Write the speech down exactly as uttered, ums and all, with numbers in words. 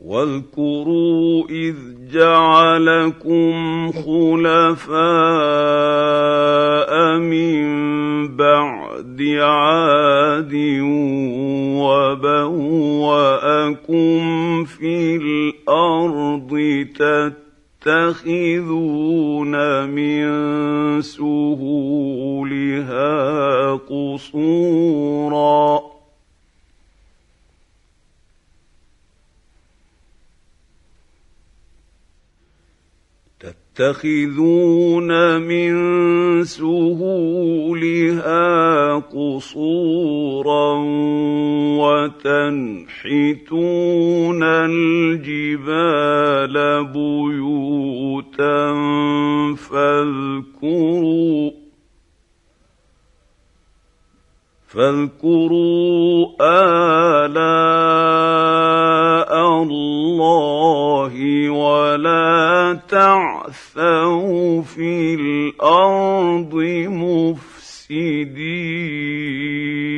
واذكروا إذ جعلكم خلفاء من بعد عاد وبوأكم في الأرض تتخذون من سهولها قصورا تتخذون من سهولها قصورا وتنحتون الجبال بيوتا فاذكروا فاذكروا آلاء الله ولا تعثوا في الأرض مفسدين.